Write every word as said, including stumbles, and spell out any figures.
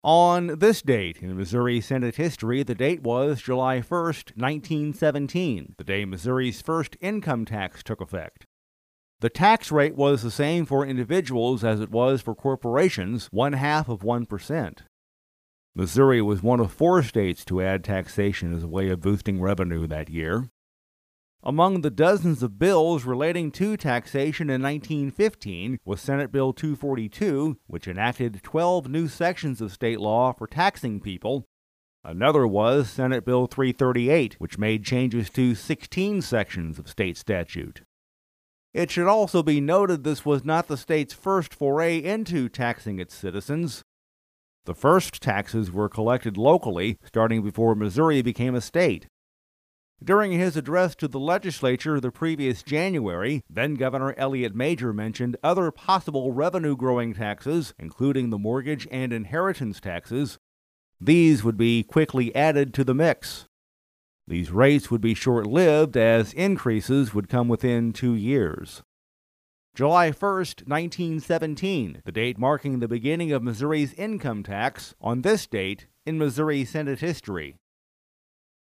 On this date in Missouri Senate history, the date was July first, nineteen seventeen, the day Missouri's first income tax took effect. The tax rate was the same for individuals as it was for corporations, one half of one percent. Missouri was one of four states to add taxation as a way of boosting revenue that year. Among the dozens of bills relating to taxation in nineteen fifteen was Senate Bill two forty-two, which enacted twelve new sections of state law for taxing people. Another was Senate Bill three thirty-eight, which made changes to sixteen sections of state statute. It should also be noted this was not the state's first foray into taxing its citizens. The first taxes were collected locally, starting before Missouri became a state. During his address to the legislature the previous January, then-Governor Elliott Major mentioned other possible revenue-growing taxes, including the mortgage and inheritance taxes. These would be quickly added to the mix. These rates would be short-lived, as increases would come within two years. July first, nineteen seventeen, the date marking the beginning of Missouri's income tax, on this date in Missouri Senate history.